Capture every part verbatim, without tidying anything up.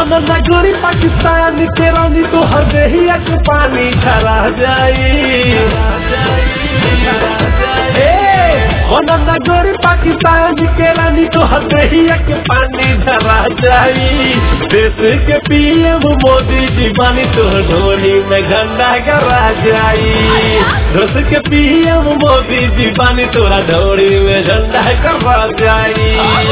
ना गोरी पाकिस्तान के रानी तो हर दहिया के पानी झरा जाई। ना गोरी पाकिस्तान के रानी तो हर दहिया के पानी झरा जाई। देश के पीएम मोदी जी बानी तो ढोली में झंडा गड़ा जाई। देश के पीएम मोदी जी बानी तोरा ढोली में झंडा गड़ा जाई।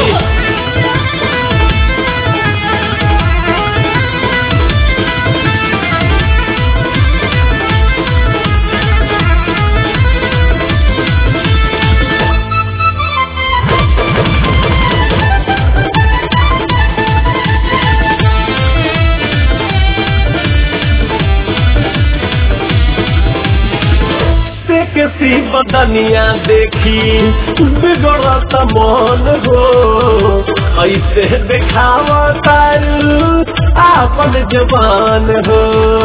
किसी बदनिया देखी बिगड़ता मन हो, ऐसे दिखावा तारू आपन जवान हो।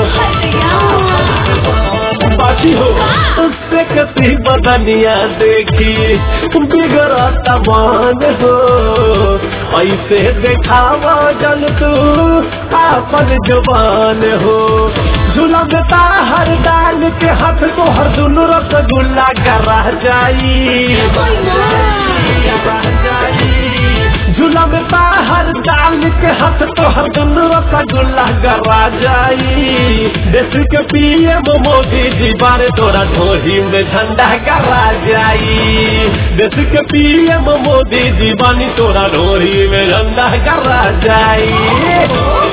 बाकी हो उससे किसी बदनिया देखी बिगड़ता मन हो, ऐसे दिखावा जन तू आपन जवान हो। झुलमता हर डाल के हाथ को हर दुनू रसगुल्ला गरा जाई। झुलमता हर डाल के हाथ तो हर दुनू रसगुल्ला गरा जाई। देश के पीएम मोदी जी बारे तोरा ढोली में झंडा गरा जाई। देश के पीएम मोदी जी बानी तोरा ढोली में झंडा गरा जाई।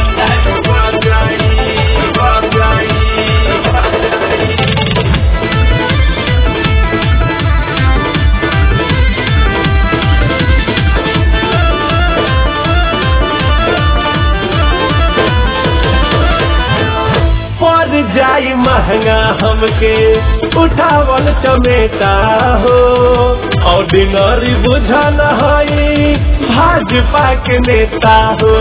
जाई महंगा हमके उठावल चमेटा हो, और डिनरी बुझल हई भाजपा के नेता हो।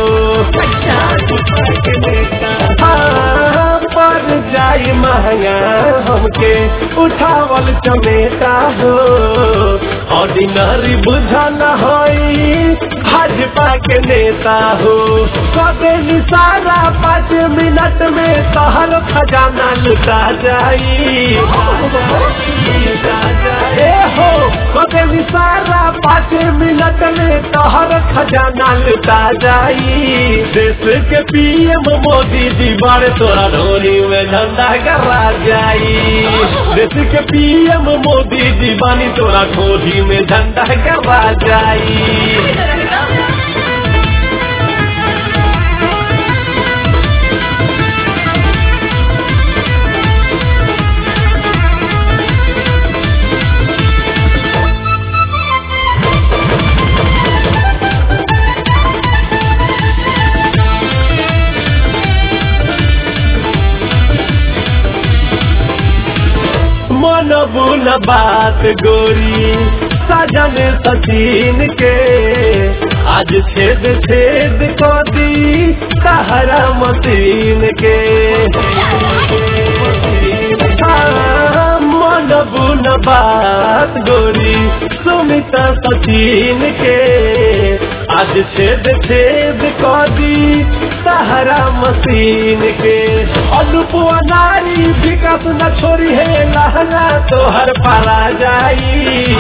हाँ, पर जाई महंगा हमके उठावल चमेटा हो, और डिनरी बुझल हई भाजपा के नेता हो। कदे सारा पाँच मिनट में तहर खजाना लुटा जाई। ए हो कदे सारा पाँच मिनट में तहर खजाना लुटा जाई। देश के पीएम मोदी जी बारे तोरा ढोली में झंडा गड़ा जाई। देश के पीएम मोदी जी बानी तोरा ढोली में झंडा गड़ा जाई। मनबू न बात गोरी सजन सचिन के, आज छेद छेद को दी सहारा मशीन के। मनबू न बात गोरी सुमिता सचिन के, आज छेद छेद को दी सहारा मशीन के। अनुपुआ नारी विकास न छोड़ी है लहंगा तो हर पारा जाई।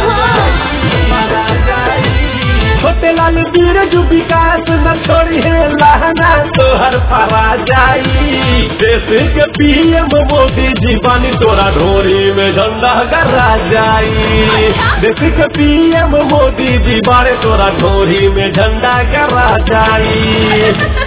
छोटे लाल वीर जो विकास न छोड़ी है लहंगा तो हर पारा जाई। देश के पीएम मोदी जी बानी तोरा ढोली में झंडा गड़ा जाई। देश के पीएम मोदी जी बारे तोरा ढोली में झंडा गड़ा जाई।